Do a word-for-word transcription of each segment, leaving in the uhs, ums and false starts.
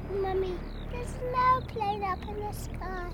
Mummy, there's no plane up in the sky.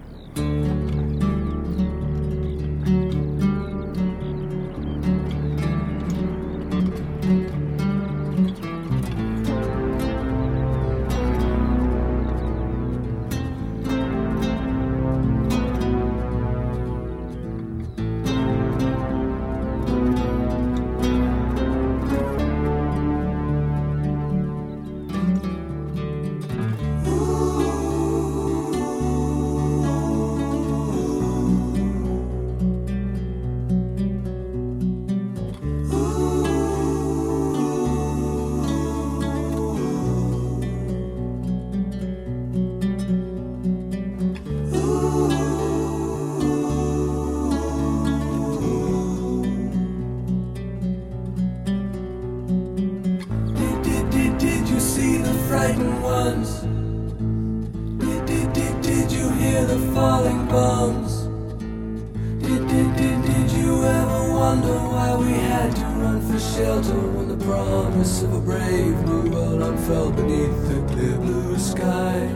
Frightened ones. Did, did, did, did you hear the falling bombs? Did, did, did, did you ever wonder why we had to run for shelter when the promise of a brave new world unfurled beneath the clear blue sky?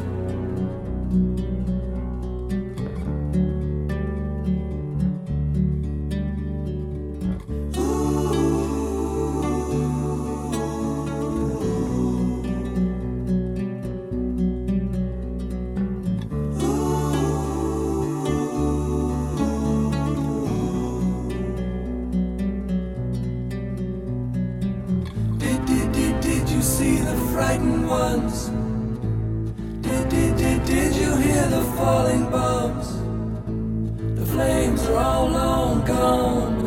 See the frightened ones. Did, did, did, did you hear the falling bombs? The flames are all long gone.